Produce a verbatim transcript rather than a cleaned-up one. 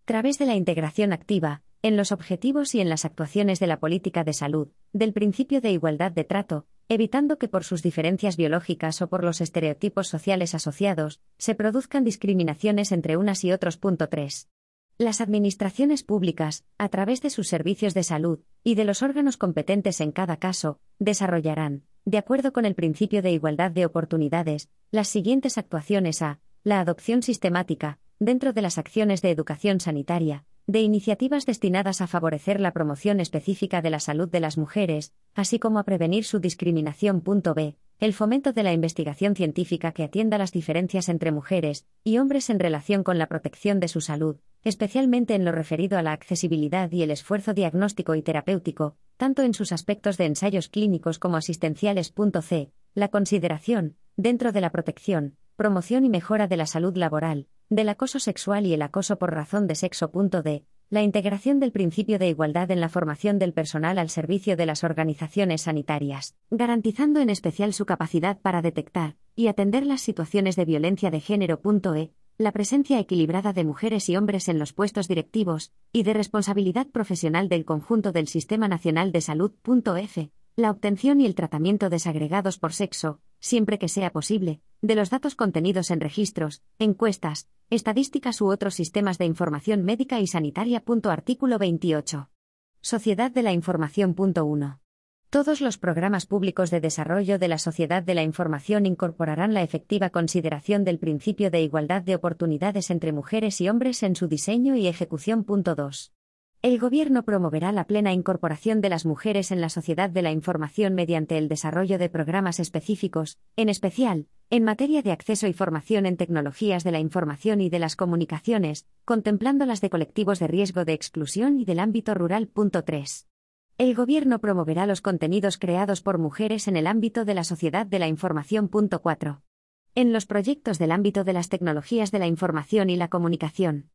través de la integración activa, en los objetivos y en las actuaciones de la política de salud, del principio de igualdad de trato, evitando que por sus diferencias biológicas o por los estereotipos sociales asociados, se produzcan discriminaciones entre unas y otros. tres. Las administraciones públicas, a través de sus servicios de salud, y de los órganos competentes en cada caso, desarrollarán, de acuerdo con el principio de igualdad de oportunidades, las siguientes actuaciones a: la adopción sistemática, dentro de las acciones de educación sanitaria, de iniciativas destinadas a favorecer la promoción específica de la salud de las mujeres, así como a prevenir su discriminación. b. El fomento de la investigación científica que atienda las diferencias entre mujeres y hombres en relación con la protección de su salud, especialmente en lo referido a la accesibilidad y el esfuerzo diagnóstico y terapéutico, tanto en sus aspectos de ensayos clínicos como asistenciales. c. La consideración, dentro de la protección, promoción y mejora de la salud laboral, del acoso sexual y el acoso por razón de sexo. d. La integración del principio de igualdad en la formación del personal al servicio de las organizaciones sanitarias, garantizando en especial su capacidad para detectar y atender las situaciones de violencia de género. e. La presencia equilibrada de mujeres y hombres en los puestos directivos y de responsabilidad profesional del conjunto del Sistema Nacional de Salud. f. La obtención y el tratamiento desagregados por sexo, siempre que sea posible, de los datos contenidos en registros, encuestas, estadísticas u otros sistemas de información médica y sanitaria. Artículo veintiocho. Sociedad de la Información. uno. Todos los programas públicos de desarrollo de la sociedad de la información incorporarán la efectiva consideración del principio de igualdad de oportunidades entre mujeres y hombres en su diseño y ejecución. dos. El Gobierno promoverá la plena incorporación de las mujeres en la sociedad de la información mediante el desarrollo de programas específicos, en especial, en materia de acceso y formación en tecnologías de la información y de las comunicaciones, contemplando las de colectivos de riesgo de exclusión y del ámbito rural. tres. El Gobierno promoverá los contenidos creados por mujeres en el ámbito de la sociedad de la información. cuatro. En los proyectos del ámbito de las tecnologías de la información y la comunicación,